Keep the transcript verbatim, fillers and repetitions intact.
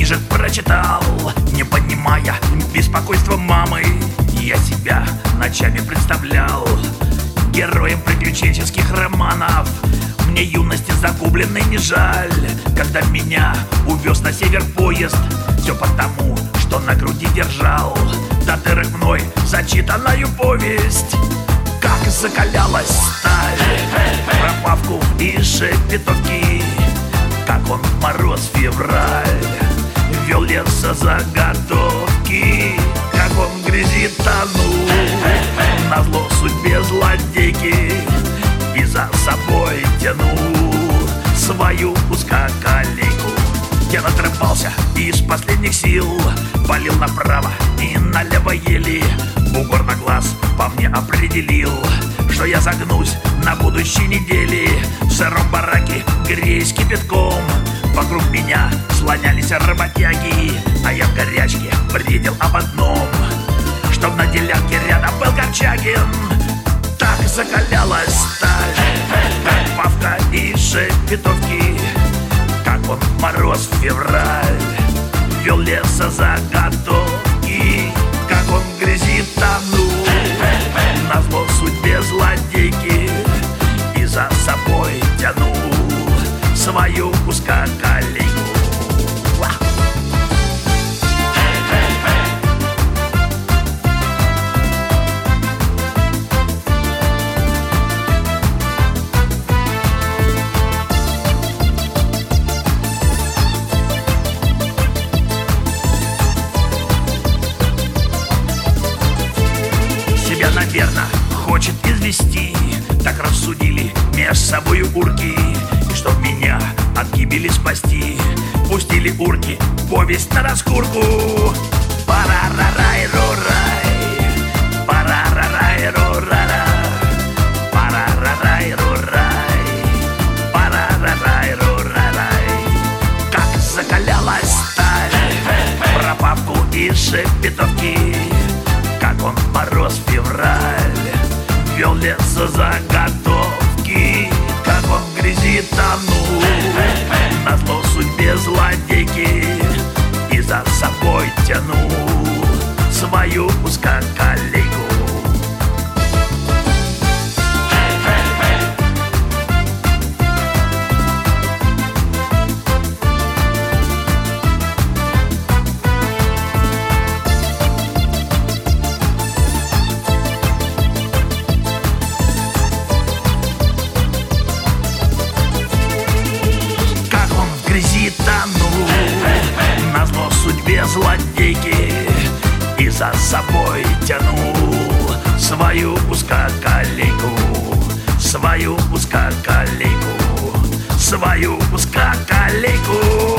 книжек прочитал, не понимая беспокойства мамы. Я себя ночами представлял героем приключенческих романов. Мне юности загубленной не жаль, когда меня увез на север поезд. Все потому, что на груди держал до дырок мной зачитанную повесть. Как закалялась сталь про Павку и Шепетовки, как он в мороз февраль вел лесозаготовки, как он в грязи тонул назло судьбе злодейки и за собой тянул свою узкоколейку. Я надрывался из последних сил, палил направо и налево еле. Бугор на глаз по мне определил, что я загнусь на будущей неделе. В сыром бараке греясь кипятком, вокруг меня слонялись работяги, а я в горячке бредил об одном, чтоб на делянке рядом был Корчагин. Так закалялась сталь, как Павка и Шепетовки, как он в мороз февраль вел лесозаготовки, как он в грязи тонул назло судьбе злодейки и за собой тянул свою узкоколейку. Наверно, хочет извести, так рассудили меж собою урки. И чтоб меня от гибели спасти, пустили урки повесть на раскурку. Пара-ра-рай-ро-рай, пара-ра-рай-ро-ра-ра, пара-ра-рай-ро-рай, пара-ра-рай-ро-рай. Как закалялась сталь про Павку и Шепетовки, как он в мороз февраль вел лесозаготовки, как он в грязи тонул назло судьбе злодейки и за собой тянул свою узкоколейку. Назло судьбе злодейки и за собой тянул свою узкоколейку, свою узкоколейку, свою узкоколейку.